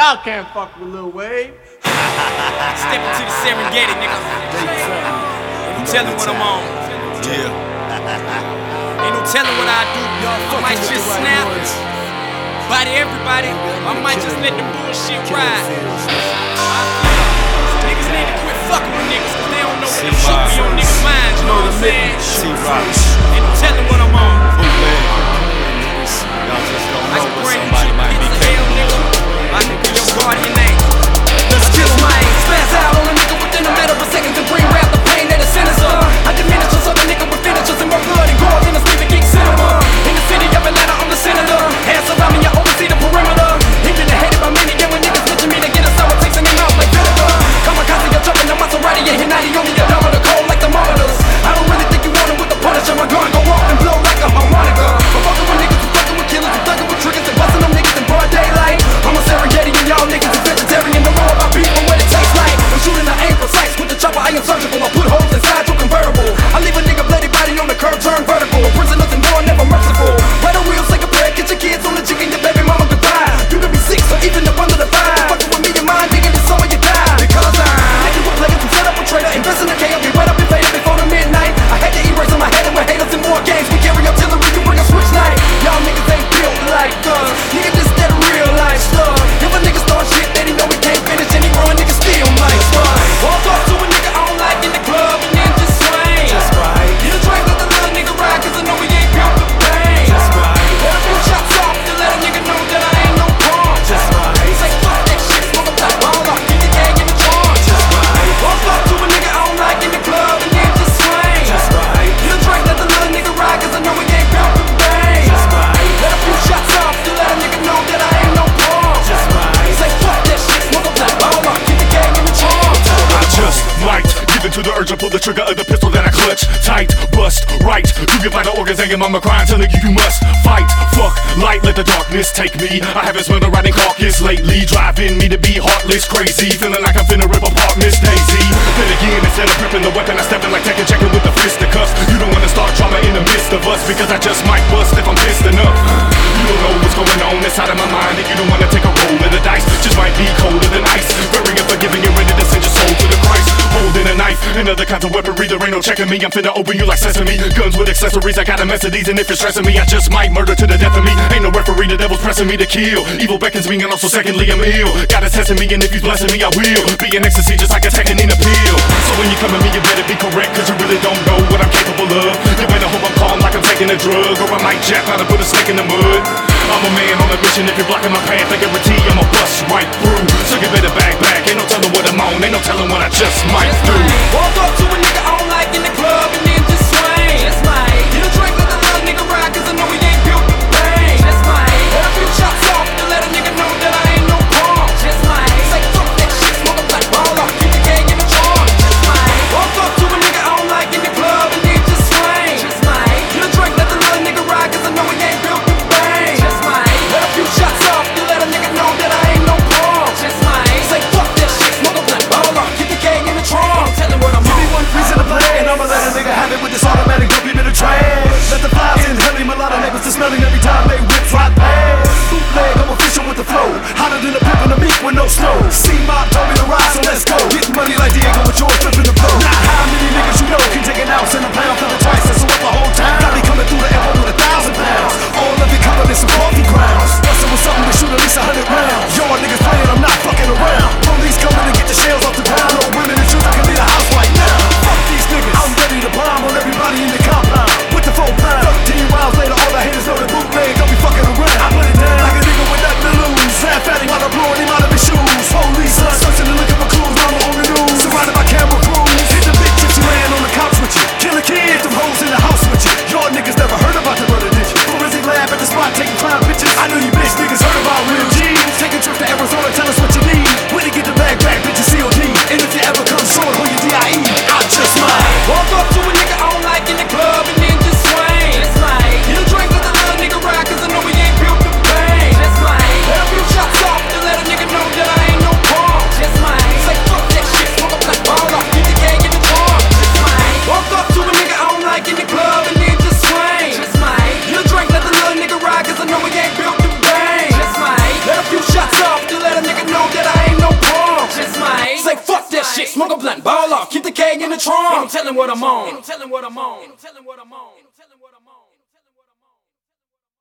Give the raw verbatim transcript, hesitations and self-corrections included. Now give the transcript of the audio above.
Y'all can't fuck with Lil Wayne. Step into the Serengeti, nigga. Ain't no telling what I'm on. Yeah. Ain't no telling what I do. I might just snap, body everybody. I might just let the bullshit ride. Niggas need to quit fucking with niggas, cause they don't know what the fuck be on niggas' minds. You know what I'm saying? Ain't no telling what I'm on. I can bring you to the pits of hell, nigga. I can be your guardian angel. Let's kill my aim. Spaz out on a nigga within a matter of seconds and bring rap the pain that is sinister. I diminish us other nigga with finishers and more blood and gore than a Stephen King cinema. In the city of Atlanta, I'm the senator. Hands around me, I oversee the perimeter. Even the hated by many, and when niggas mention me, they get a sour taste in their mouth like vinegar. Kamikaze, you're jumping on Maserati, and Hinati only a dumb of the cold like thermometers. I don't really think you want it with the Punisher. My gun go off and blow like a harmonica. I'm fucking with niggas who fucking with killers, who thugging with triggers and busting them niggas in broad daylight. I'm a Serengeti and y'all niggas is vegetarian. Don't know about beef and what it tastes like. I'm shooting, I aim precise. With the chopper, I am surgical. I put holes inside your convertible. I leave a nigga bloody body on the curb, turn vertical. Prisoners and war, never merciful. Right on wheels, take a break, get your kids on the chicken, your baby mama goodbye. You could be six or even up under the five. Fucking with me, your mind digging this summer, you die. Because I'm niggas with players who set up a trader. Invest in the K, I'll be right up and faded before the midnight. I had to erase on my head and with haters and more games. We carry artillery, you bring a switch night. Y'all niggas ain't built like us. Nigga, this that real life stuff. If a nigga start shit, then he know he can't finish and he run, nigga still might run. Walk up to a nigga I don't like in the club and then just swing. Just right. Get a drink, let the little nigga ride, cause I know he ain't built the pain. Just right. Let a few shots off to let a nigga know that I ain't no punk. Just right. Say fuck that shit, smoke a black ball off, get the gang in the trunk. Just right. Walk up to a nigga I don't like in the club and then just swing. Just right. Get a drink, let the little nigga ride, cause I know he ain't built the pain. Just right. Let a few shots off to let a nigga know that I ain't no punk. Just right. Say fuck that shit, smoke a black ball off, get the gang in the trunk. I just might give into the urge and pull the trigger of the pistol that I clutch. Tight, bust, right. You get by the organs and your mama crying, telling you you must fight. Fuck, light, let the darkness take me. I haven't smelled a riding carcass lately, driving me to be heartless, crazy, feeling like I'm finna rip apart Miss Daisy. Then again, instead of prepping the weapon, I step in like Tekken, checking with the fisticuffs. You don't wanna start drama in the midst of us, because I just might bust if I'm pissed enough. You don't know what's going on inside of my mind, and you don't wanna take a roll of the dice. Just might be colder than ice, very unforgiving and ready to send your soul to the Christ. Holding a knife and other kinds of weaponry, there ain't no checking me. I'm finna open you like sesame. Guns with accessories, I got a mess of these, and if you're stressing me, I just might murder to the death of me. Ain't no referee, the devil's pressing me to kill. Evil beckons me, and also secondly, I'm ill. God is testing me, and if he's blessing me, I will be in ecstasy just like a Tekken in a pill. So when you come at me, you better be correct, cause you really don't know what I'm capable of. You better hope I'm calm like I'm taking a drug, or I might jack out and put a snake in the mud. I'm a man on a mission, if you're blocking my path, I guarantee I'ma bust right through. So you better back back, ain't no telling what I'm on, ain't no telling what I just might do. Walk up to a nigga I don't like in the club and then just swing. Just might. Get a drink, let the little nigga ride, cause I know he ain't built the pain. Just might. Let a few shots off to let a nigga know that I ain't no punk. Just might. Say fuck that shit, smoke a black ball off, keep the gang in the trunk. Just might. Walk up to a nigga I don't like in the club and then just swing. Just might. Get a drink, let the little nigga ride, cause I know he ain't built the pain. Just might. Let a few shots off to let a nigga know that I ain't no punk. Just might. Say fuck that shit, smoke a black ball off, keep the gang in the trunk. Tell him what I'm on. One piece of the play, and I'ma let a nigga have it with this automatic dope, bit of trash. Let the flies inhaling, a lot of neighbors are smelling every time they whip fly past. Bootleg, I'm official with the flow, hotter than a pimp in the meat with no snow. C-Mob told me to ride, so let's go. Getting money like Diego with yours, flipping the flow. Not how many niggas you know can take an ounce and a pound for the twice, that's what the whole time. Got me coming through the airport with a thousand pounds. All of it covered in some coffee grounds. Bustin' with something to shoot at least a hundred rounds. Y'all niggas playing, I'm not fucking around. Police coming to get the shells off the ground. No women and shoes, I can leave the house right now. Fuck these niggas, I'm ready to bomb on everybody in the compound. With the full pound, thirteen rounds later, all the haters know the bootleg. Don't be fucking around. I put it down like a nigga with nothing to lose. Half fatty while I'm blowing him out of his shoes. Police, son, searching and looking for clues, I'm on the news. Surrounded by Smoke a blunt, ball off, keep the keg in the trunk. Ain't no telling what I'm on. Ain't no telling what I'm on. Ain't no telling what I'm on. Ain't no telling what I'm on.